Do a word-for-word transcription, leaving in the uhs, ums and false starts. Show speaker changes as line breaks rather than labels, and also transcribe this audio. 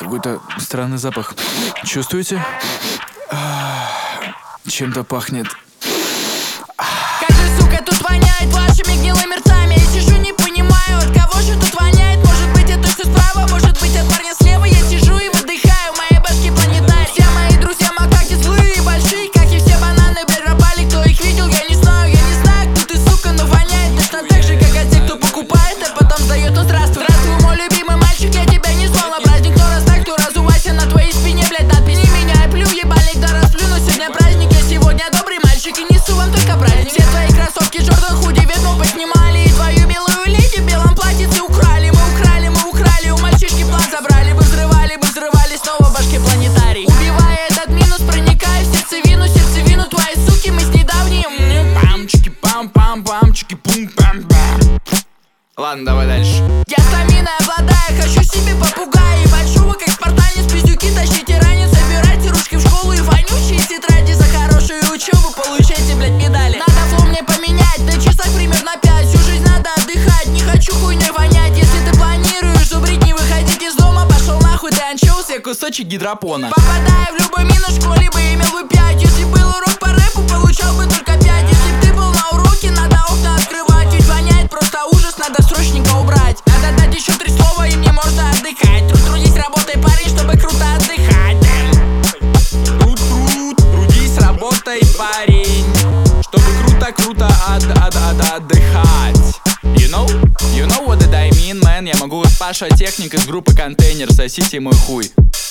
Какой-то странный запах. Чувствуете? Чем-то пахнет.
Как же, сука, тут воняет вашими гнилыми ртами. Я сижу, не понимаю, от кого же тут воняет. Может быть, это все справа, может быть, от парня слева. Я сижу и выдыхаю, в моей башке планетарий. Все мои друзья макаки злые и большие, как и все бананы, блядь, пропали. Кто их видел, я не знаю, я не знаю, кто ты, сука, но воняет точно так же, как от тех, кто покупает, а потом сдает. Ну здравствуй, здравствуй, мой любимый мальчик, я тебя не звал на праздник. Кто раз так, кто разувайся, на твоей спине, блядь, надпись. Не меня, я плю, ебальник, да расплюну. Сегодня праздник, я сегодня добрый мальчик и несу вам только праздник. Все твои кроссовки Джордан худи ветну поснимали, и твою белую леди в белом платьице украли. Мы украли, мы украли, у мальчишки план забрали. Бы взрывали, бы взрывали снова в башке планетарий. Убивая этот минус, проникая в сердцевину, сердцевину твоей суки, мы с недавним.
Пам-чики, пам-пам-пам, чики-пум-пам-пам. Ладно, давай дальше.
Я стаминой обладаю, хочу себе попугая и большого, как спартанец, пиздюки, тащите ранец, собирайте ручки в школу и вонючие тетради. За хорошую учебу получайте, блядь, медали. Надо флоу мне поменять, на часах примерно пять. Всю жизнь надо отдыхать, не хочу хуйней вонять. Если ты планируешь зубрить, не выходить из дома, пошел нахуй, ты анчоус, я кусочек гидропона. Попадая в любой минус, в школе бы имел бы пять. Если был урок по рэпу, получал бы только пять. Если б ты был на уроке, надо окна открывать. Ведь воняет просто ужас, надо срочненько убрать. Надо дать еще три слова, и мне можно отдыхать. Труд, трудись, работай, парень, чтобы круто отдыхать.
Труд, труд, трудись, работай, парень, чтобы круто-круто от, от, от, отдыхать. You know? You know what did I mean, man? Я могу Паша Техник из группы Контейнер, сосите мой хуй.